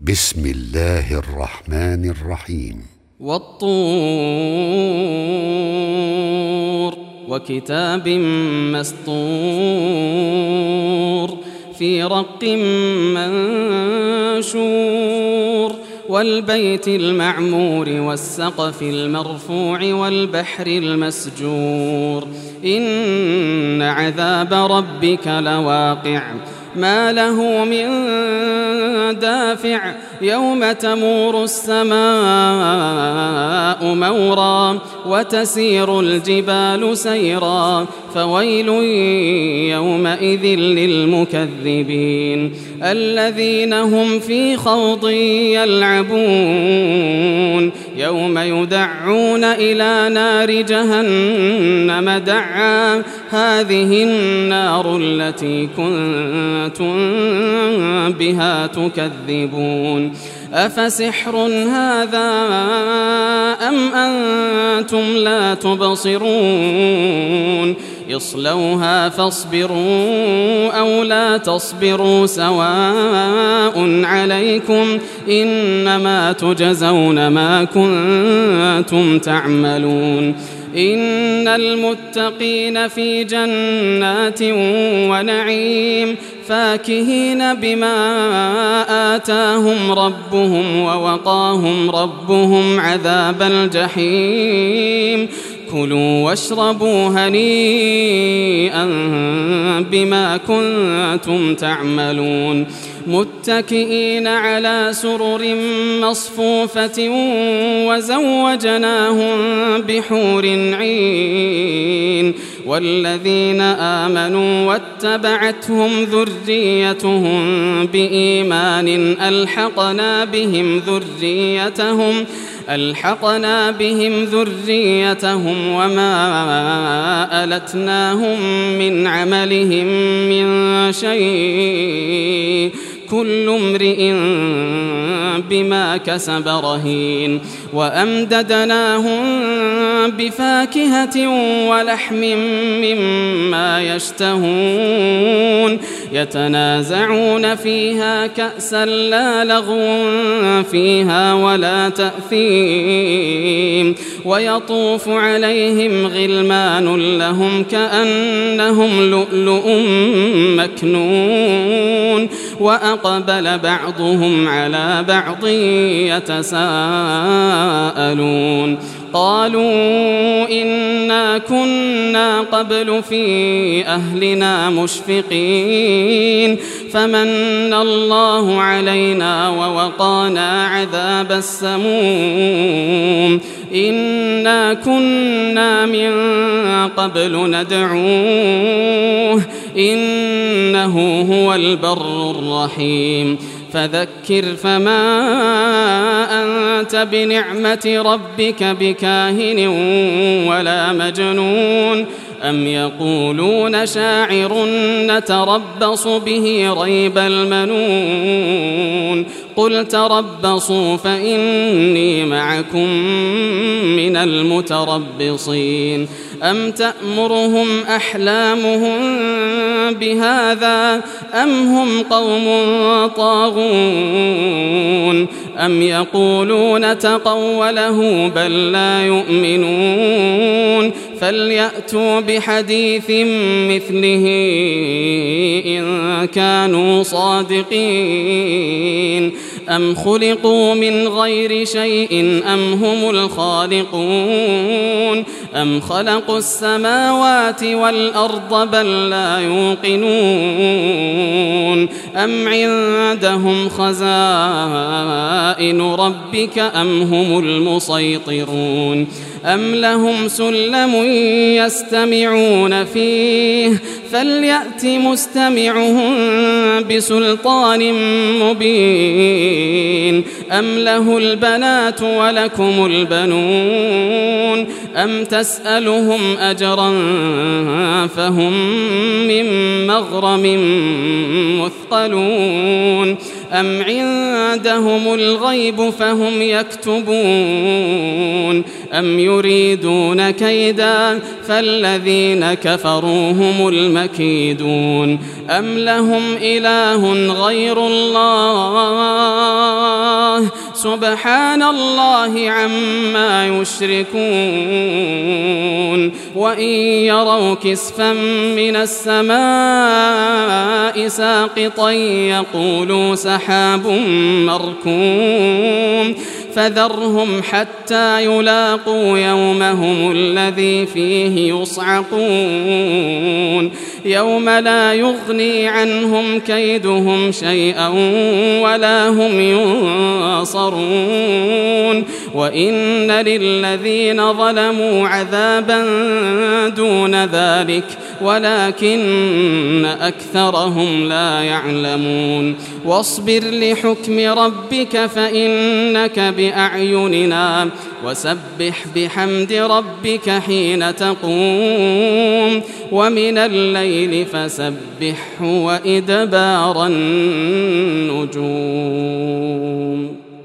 بسم الله الرحمن الرحيم. والطور وكتاب مسطور في رق منشور والبيت المعمور والسقف المرفوع والبحر المسجور إن عذاب ربك لواقع ما له من دافع يوم تمور السماء مورا وتسير الجبال سيرا فويل يومئذ للمكذبين الذين هم في خوض يلعبون يوم يدعون إلى نار جهنم دعا هذه النار التي كنتم بها تكذبون أفسحر هذا أم أنتم لا تبصرون اصلوها فاصبروا أو لا تصبروا سواء عليكم إنما تجزون ما كنتم تعملون إن المتقين في جنات ونعيم فاكهين بما آتاهم ربهم ووقاهم ربهم عذاب الجحيم كلوا واشربوا هنيئا بما كنتم تعملون متكئين على سرر مصفوفة وزوجناهم بحور عين والذين آمنوا واتبعتهم ذريتهم بإيمان ألحقنا بهم ذريتهم وما ألتناهم من عملهم من شيء كل امرئ بما كسب رهين وأمددناهم بفاكهة ولحم مما يشتهون يتنازعون فيها كأسا لا لغو فيها ولا تأثيم ويطوف عليهم غلمان لهم كأنهم لؤلؤ مكنون وأقبل بعضهم على بعض يتساءلون قالوا إنا كنا قبل في أهلنا مشفقين فمن الله علينا ووقانا عذاب السموم إنا كنا من قبل ندعوه إنه هو البر الرحيم فذكر فما أنت بنعمة ربك بكاهن ولا مجنون أم يقولون شاعر نتربص به ريب المنون قل تربصوا فإني معكم من المتربصين أم تأمرهم أحلامهم بهذا أم هم قوم طاغون أم يقولون تقوله بل لا يؤمنون فليأتوا بحديث مثله إن كانوا صادقين أم خلقوا من غير شيء أم هم الخالقون أم خلقوا السماوات والأرض بل لا يوقنون أم عندهم خزائن ربك أم هم المسيطرون أم لهم سلم يستمعون فيه فليأت مستمعهم بسلطان مبين أم له البنات ولكم البنون أم تسألهم أجرا فهم من مغرم مثقلون أم عندهم الغيب فهم يكتبون أم يريدون كيدا فالذين كفروا هم المكيدون أم لهم إله غير الله سبحان الله عما يشركون وإن يروا كسفا من السماء ساقطا يقولوا سحاب مركوم فذرهم حتى يلاقوا يومهم الذي فيه يصعقون يوم لا يغني عنهم كيدهم شيئا ولا هم ينصرون وإن للذين ظلموا عذابا دون ذلك ولكن أكثرهم لا يعلمون واصبر لحكم ربك فإنك بأعيننا وسبح بحمد ربك حين تقوم ومن الليل فسبحه وإدبار النجوم.